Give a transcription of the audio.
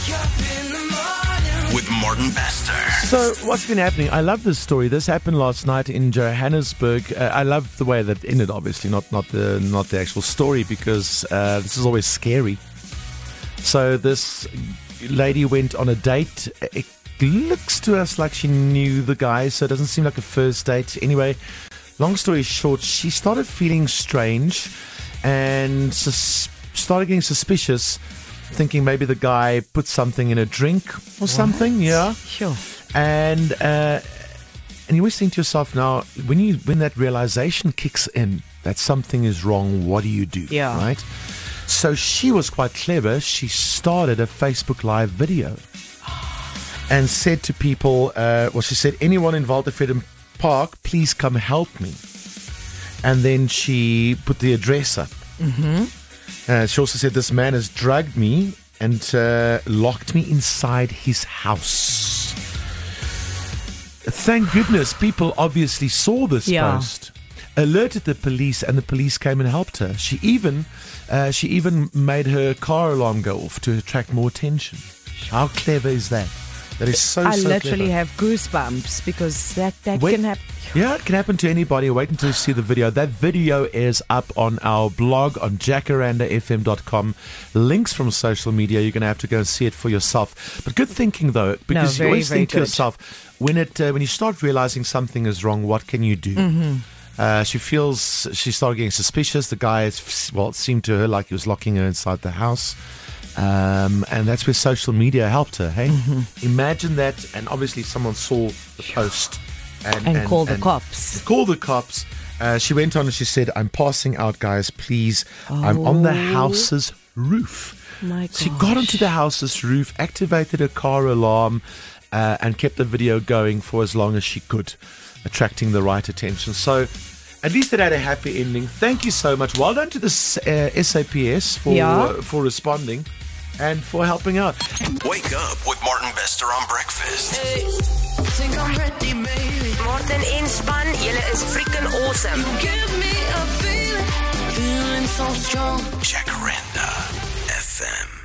With Martin Bester. So, what's been happening? I love this story. This happened last night in Johannesburg. I love the way that it ended, obviously, not the actual story, because this is always scary. So, this lady went on a date. It looks to us like she knew the guy, so it doesn't seem like a first date. Anyway, long story short, she started feeling strange and started getting suspicious, thinking maybe the guy put something in a drink or something. Yeah, Sure. and you always think to yourself, now when that realization kicks in that something is wrong, what do you do? Yeah. Right. So she was quite clever. She started a Facebook Live video and said to people, she said, anyone involved at Freedom Park, please come help me. And then she put the address up. Mm-hmm. She also said, this man has drugged me and locked me inside his house. Thank goodness people obviously saw this post, alerted the police, and the police came and helped her. She even made her car alarm go off to attract more attention. How clever is that? That is so I so literally clever. have goosebumps because that Wait. can happen. Yeah, it can happen to anybody. Wait until you see the video. That video is up on our blog on jacarandafm.com. Links from social media. You're going to have to go and see it for yourself. But good thinking, though, because you always think to yourself, when you start realizing something is wrong, what can you do? Mm-hmm. She started getting suspicious. The guy, it seemed to her like he was locking her inside the house. And that's where social media helped her, hey? Mm-hmm. Imagine that, and obviously someone saw the post and call the cops. Call the cops. She went on and she said, I'm passing out, guys, please. I'm on the house's roof. My She got onto the house's roof, activated her car alarm, and kept the video going for as long as she could, attracting the right attention. So at least it had a happy ending. Thank you so much. Well done to the SAPS for responding and for helping out. Wake up with Martin Bester on breakfast. Hey, think I'm ready, baby. Martin en span, julle is freaking awesome. Give me a feeling so strong. Jacaranda FM.